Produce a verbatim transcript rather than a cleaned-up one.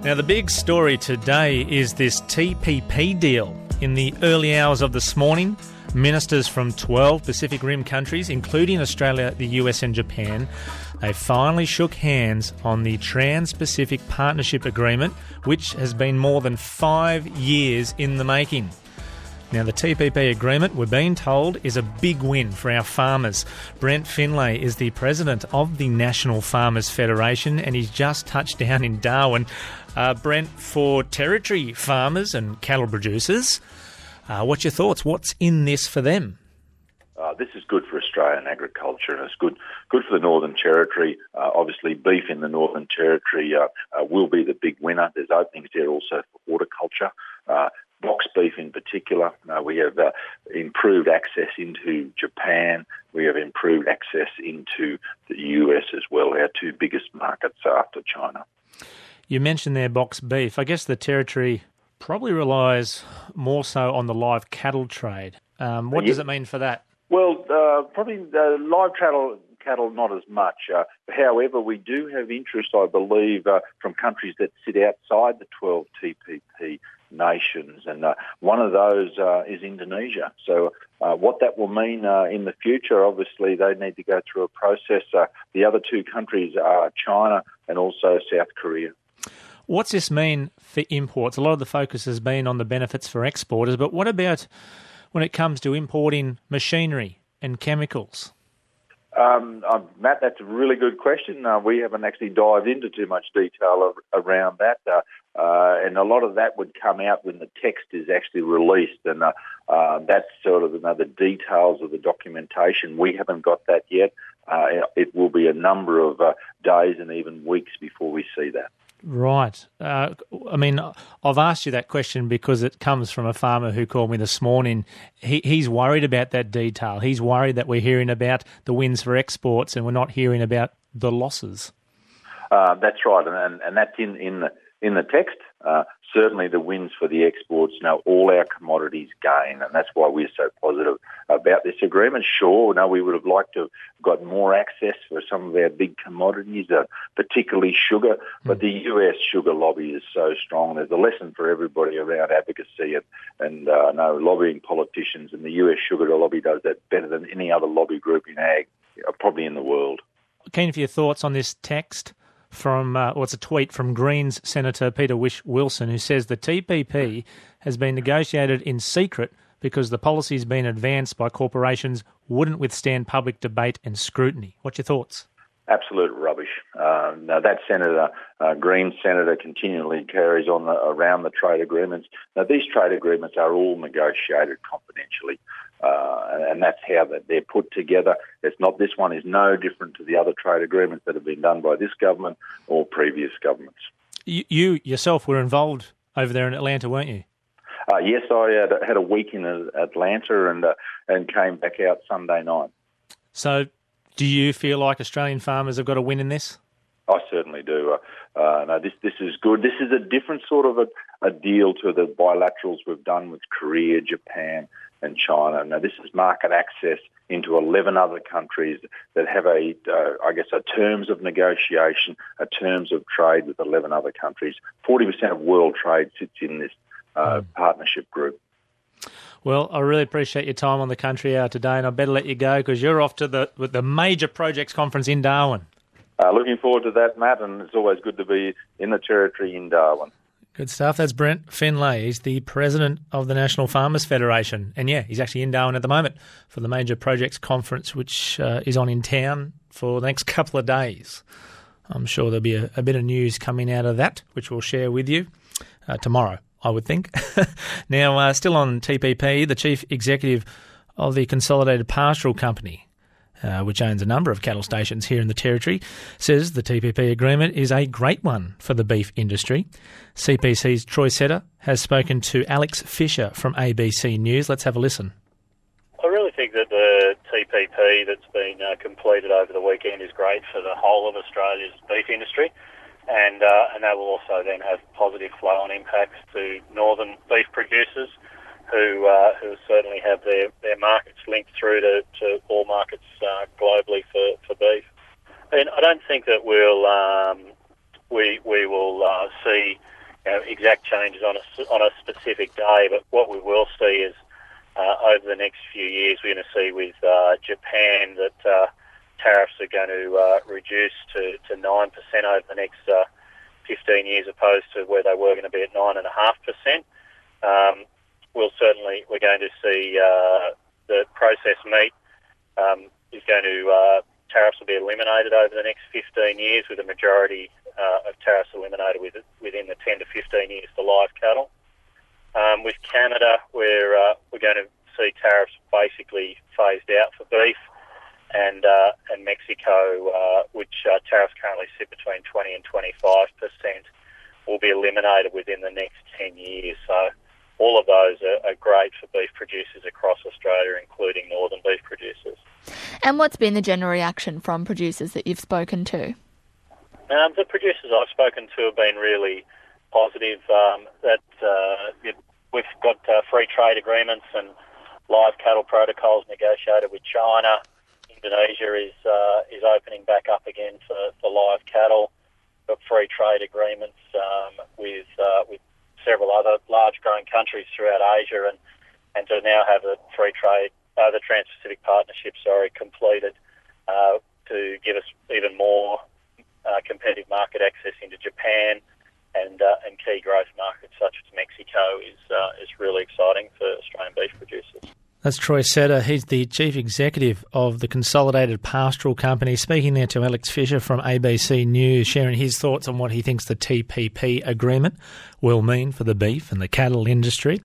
Now, the big story today is this T P P deal. In the early hours of this morning, ministers from twelve Pacific Rim countries, including Australia, the U S and Japan, they finally shook hands on the Trans-Pacific Partnership Agreement, which has been more than five years in the making. Now, the T P P agreement, we're being told, is a big win for our farmers. Brent Finlay is the president of the National Farmers Federation, and he's just touched down in Darwin. Uh, Brent, for territory farmers and cattle producers, uh, what's your thoughts? What's in this for them? Uh, this is good for Australian agriculture, and it's good good for the Northern Territory. Uh, obviously, beef in the Northern Territory uh, uh, will be the big winner. There's openings there also for horticulture. Uh, box beef in particular. Uh, we have uh, improved access into Japan. We have improved access into the U S as well, our two biggest markets after China. You mentioned there box beef. I guess the Territory probably relies more so on the live cattle trade. Um, what yeah. does it mean for that? Well, uh, probably the live cattle, cattle not as much. Uh, however, we do have interest, I believe, uh, from countries that sit outside the twelve T P P nations, and uh, one of those uh, is Indonesia. So uh, what that will mean uh, in the future, obviously, they need to go through a process. Uh, the other two countries are China and also South Korea. What's this mean for imports? A lot of the focus has been on the benefits for exporters, but what about when it comes to importing machinery and chemicals? Um, uh, Matt, that's a really good question. Uh, we haven't actually dived into too much detail ar- around that, uh, uh, and a lot of that would come out when the text is actually released, and uh, uh, that's sort of another details of the documentation. We haven't got that yet. Uh, it will be a number of uh, days and even weeks before we see that. Right. Uh, I mean, I've asked you that question because it comes from a farmer who called me this morning. He, he's worried about that detail. He's worried that we're hearing about the wins for exports and we're not hearing about the losses. Uh, that's right, and, and that's in, in the in the text. Uh, certainly the wins for the exports. Now, all our commodities gain, and that's why we're so positive about this agreement. Sure, no, we would have liked to have got more access for some of our big commodities, uh, particularly sugar, but the U S sugar lobby is so strong. There's a lesson for everybody around advocacy and, and uh, no, lobbying politicians, and the U S sugar lobby does that better than any other lobby group in ag, probably in the world. Keen for your thoughts on this text from, uh, or it's a tweet from Greens Senator Peter Whish-Wilson, who says the T P P has been negotiated in secret because the policies being advanced by corporations wouldn't withstand public debate and scrutiny. What's your thoughts? Absolute rubbish. Uh, now that senator, uh, Green senator, continually carries on the, around the trade agreements. Now these trade agreements are all negotiated confidentially, uh, and that's how they're put together. It's not. This one is no different to the other trade agreements that have been done by this government or previous governments. You, you yourself were involved over there in Atlanta, weren't you? Uh, yes, I had, had a week in Atlanta and uh, and came back out Sunday night. So, do you feel like Australian farmers have got a win in this? I certainly do. Uh, uh, no, this this is good. This is a different sort of a, a deal to the bilaterals we've done with Korea, Japan, and China. Now, this is market access into eleven other countries that have a, uh, I guess, a terms of negotiation, a terms of trade with eleven other countries. Forty percent of world trade sits in this uh, mm. partnership group. Well, I really appreciate your time on the Country Hour today, and I better let you go because you're off to the the major projects conference in Darwin. Uh, looking forward to that, Matt, and it's always good to be in the Territory in Darwin. Good stuff. That's Brent Finlay. He's the president of the National Farmers Federation. And yeah, he's actually in Darwin at the moment for the Major Projects Conference, which uh, is on in town for the next couple of days. I'm sure there'll be a, a bit of news coming out of that, which we'll share with you uh, tomorrow, I would think. Now, uh, still on T P P, the chief executive of the Consolidated Pastoral Company, Uh, which owns a number of cattle stations here in the Territory, says the T P P agreement is a great one for the beef industry. C P C's Troy Setter has spoken to Alex Fisher from A B C News. Let's have a listen. I really think that the T P P that's been uh, completed over the weekend is great for the whole of Australia's beef industry, and uh, and that will also then have positive flow-on impacts to northern beef producers, who uh, who certainly have their, their markets linked through to, to all markets uh, globally for, for beef. And I don't think that we'll um, we we will uh, see you know, exact changes on a, on a specific day, but what we will see is uh, over the next few years we're going to see with uh, Japan that uh, tariffs are going to uh, reduce to, to nine percent over the next uh, fifteen years opposed to where they were going to be at nine point five percent. Um, we'll certainly, we're going to see uh, the processed meat um, is going to, uh, tariffs will be eliminated over the next fifteen years, with a majority uh, of tariffs eliminated with, within the ten to fifteen years for live cattle. Um, with Canada, we're, uh, we're going to see tariffs basically phased out for beef, and uh, and Mexico, uh, which uh, tariffs currently sit between twenty and twenty-five percent, will be eliminated within the next ten years. So all of those are, are great for beef producers across Australia, including northern beef producers. And what's been the general reaction from producers that you've spoken to? Um, the producers I've spoken to have been really positive. Um, that uh, it, we've got uh, free trade agreements and live cattle protocols negotiated with China. Indonesia is uh, is opening back up again for, for live cattle. Got free trade agreements um, with uh, with several other large growing countries throughout Asia, and, and to now have the free trade, uh, the Trans-Pacific Partnership, sorry, completed uh, to give us even more uh, competitive market access into Japan and uh, and key growth markets such as Mexico is uh, is really exciting for Australian beef producers. That's Troy Setter. He's the Chief Executive of the Consolidated Pastoral Company, speaking there to Alex Fisher from A B C News, sharing his thoughts on what he thinks the T P P agreement will mean for the beef and the cattle industry.